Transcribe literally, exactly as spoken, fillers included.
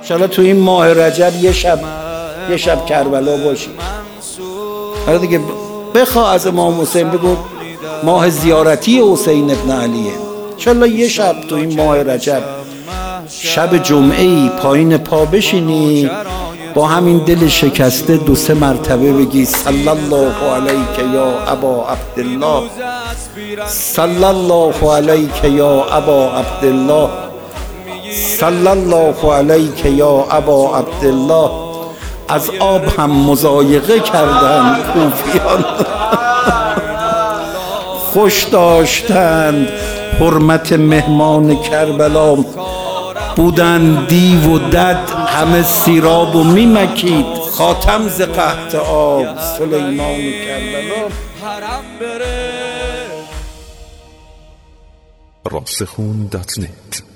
انشالله تو این ماه رجب یه شب یه شب کربلا باشی. حالا دیگه بخواه از امام حسین، بگو ماه زیارتی حسین ابن علیه. انشالله یه شب تو این ماه رجب شب جمعه ای پایین پا بشینی، با همین دل شکسته دو سه مرتبه بگی صلی الله علیک یا ابا عبدالله، صلی الله علیک یا ابا عبدالله، صلی الله علیک یا ابا عبدالله. از آب هم مضایقه کردند کوفیان، خوش داشتند حرمت مهمان کربلا. بودن دیو و دد همه سیراب و میمکید، خاتم ز قحط آب سلیمان کربلا. راسخون دات نت